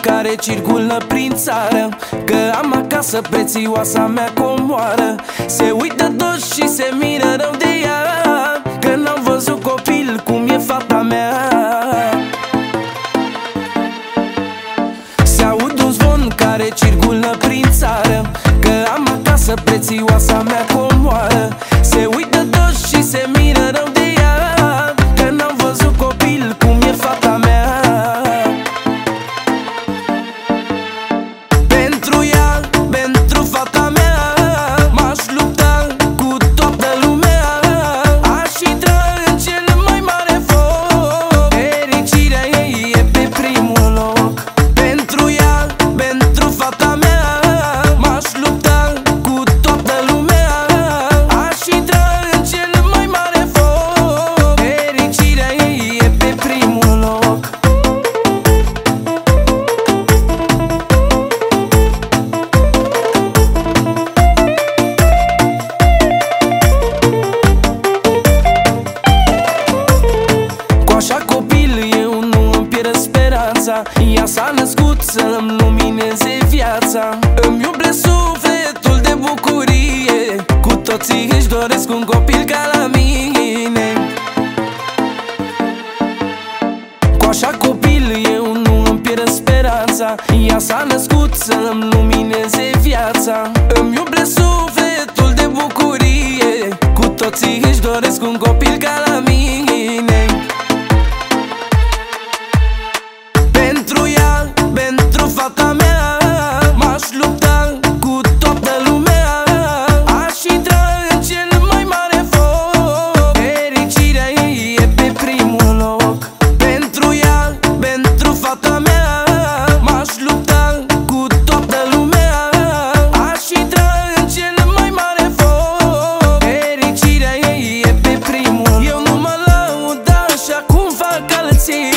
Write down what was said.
care circulă prin țară, că am acasă prețioasa mea comoară. Se uită toți și se miră rău de ea, că n-am văzut copil cum e fata mea. Se aud un zvon care circulă prin țară, că am acasă prețioasa mea comoară. Se uită toți și se miră rău de ea, că n-am văzut copil cum e fata mea. Pentru ea, pentru fata mea, m-aș lupta cu toată lumea. Aș intra în cel mai mare foc, fericirea ei e pe primul loc. Pentru ea, pentru fata mea, m-aș lupta cu toată lumea. Aș intra în cel mai mare foc, fericirea ei e pe primul loc. Cu așa copil eu nu îmi pierd speranța, ea s-a născut să-mi lumineze viața. Îmi umple sufletul de bucurie, cu toții își doresc un copil ca la mine. Cu așa copil eu nu îmi pierd speranța, ea s-a născut să-mi lumineze viața. Îmi umple sufletul de bucurie, cu toții își doresc un copil ca la mine. Pentru ea, pentru fata mea, m-aș lupta cu toată lumea. Aș intra în cel mai mare foc, fericirea ei e pe primul loc. Pentru ea, pentru fata mea, m-aș lupta cu toată lumea. Aș intra în cel mai mare foc, fericirea ei e pe primul loc. Eu nu mă laud așa cum fac alții,